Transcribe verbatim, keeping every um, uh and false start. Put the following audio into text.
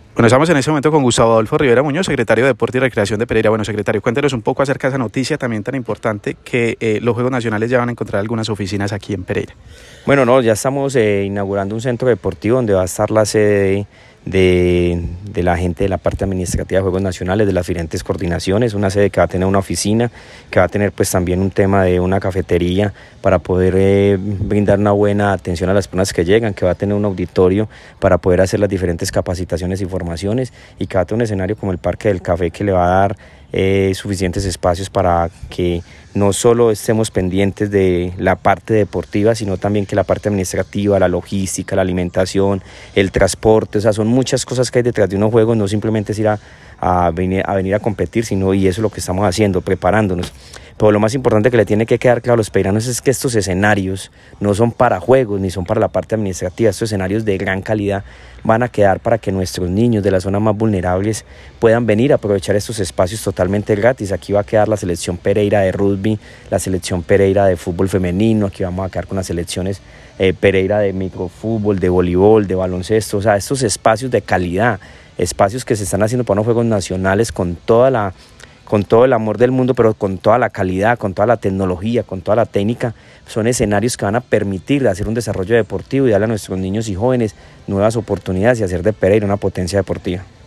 Bueno, estamos en este momento con Gustavo Adolfo Rivera Muñoz, secretario de Deporte y Recreación de Pereira. Bueno, secretario, cuéntenos un poco acerca de esa noticia también tan importante que eh, los Juegos Nacionales ya van a encontrar algunas oficinas aquí en Pereira. Bueno, no, ya estamos eh, inaugurando un centro deportivo donde va a estar la sede de, de la gente de la parte administrativa de Juegos Nacionales, de las diferentes coordinaciones, una sede que va a tener una oficina, que va a tener pues también un tema de una cafetería para poder eh, brindar una buena atención a las personas que llegan, que va a tener un auditorio para poder hacer las diferentes capacitaciones y formaciones, y que va a tener un escenario como el Parque del Café que le va a dar eh, suficientes espacios para que no solo estemos pendientes de la parte deportiva, sino también que la parte administrativa, la logística, la alimentación, el transporte, o sea, son muchas cosas que hay detrás de unos juegos, no simplemente es ir a, a, venir, a venir a competir, sino y eso es lo que estamos haciendo, preparándonos. Pero lo más importante que le tiene que quedar claro a los pereiranos es que estos escenarios no son para juegos ni son para la parte administrativa. Estos escenarios de gran calidad van a quedar para que nuestros niños de las zonas más vulnerables puedan venir a aprovechar estos espacios totalmente gratis. Aquí va a quedar la selección Pereira de rugby, la selección Pereira de fútbol femenino, aquí vamos a quedar con las selecciones eh, Pereira de microfútbol, de voleibol, de baloncesto, o sea, estos espacios de calidad, espacios que se están haciendo para unos Juegos Nacionales con toda la con todo el amor del mundo, pero con toda la calidad, con toda la tecnología, con toda la técnica. Son escenarios que van a permitir hacer un desarrollo deportivo y darle a nuestros niños y jóvenes nuevas oportunidades y hacer de Pereira una potencia deportiva.